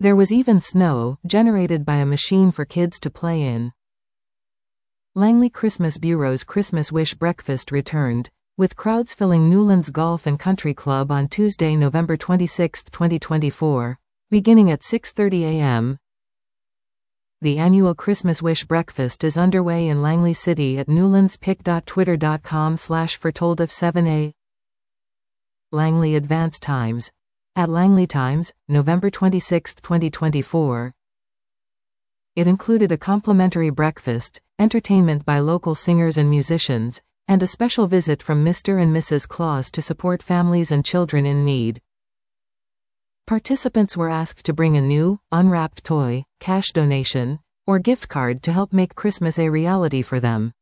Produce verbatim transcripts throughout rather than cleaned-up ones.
There was even snow, generated by a machine for kids to play in. Langley Christmas Bureau's Christmas Wish Breakfast returned, with crowds filling Newlands Golf and Country Club on Tuesday, November twenty-sixth, twenty twenty-four, beginning at six thirty a m The annual Christmas Wish Breakfast is underway in Langley City at newlandspic dot twitter dot com slash foretold of seven a m Langley Advance Times. At Langley Times, November twenty-sixth, twenty twenty-four. It included a complimentary breakfast, entertainment by local singers and musicians, and a special visit from Mister and Missus Claus to support families and children in need. Participants were asked to bring a new, unwrapped toy, cash donation, or gift card to help make Christmas a reality for them.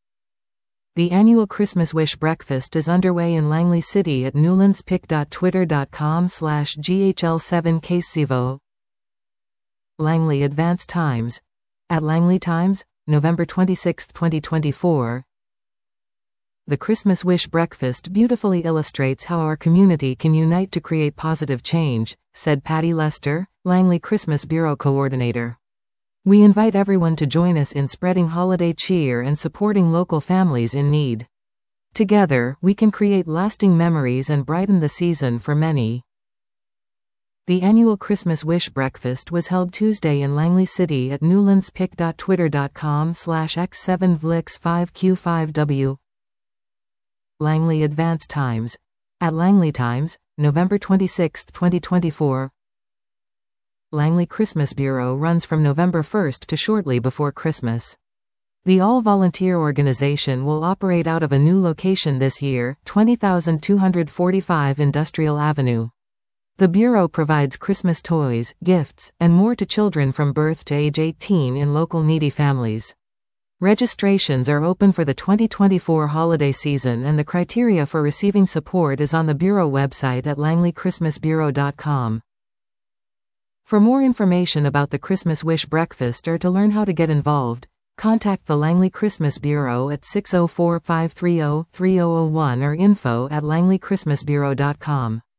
The annual Christmas Wish Breakfast is underway in Langley City at newlandspic dot twitter dot com slash G H L seven Casesivo. Langley Advance Times. At Langley Times, November twenty-sixth, twenty twenty-four. The Christmas Wish Breakfast beautifully illustrates how our community can unite to create positive change, said Patty Lester, Langley Christmas Bureau Coordinator. We invite everyone to join us in spreading holiday cheer and supporting local families in need. Together, we can create lasting memories and brighten the season for many. The annual Christmas Wish Breakfast was held Tuesday in Langley City at newlandspic dot twitter dot com slash x seven V L I X five Q five W. Langley Advance Times. At Langley Times, November twenty-sixth, twenty twenty-four. Langley Christmas Bureau runs from November first to shortly before Christmas. The all-volunteer organization will operate out of a new location this year, twenty thousand two hundred forty-five Industrial Avenue. The Bureau provides Christmas toys, gifts, and more to children from birth to age eighteen in local needy families. Registrations are open for the twenty twenty-four holiday season, and the criteria for receiving support is on the Bureau website at langley christmas bureau dot com. For more information about the Christmas Wish Breakfast or to learn how to get involved, contact the Langley Christmas Bureau at six oh four, five three oh, three oh oh one or info at langley christmas bureau dot com.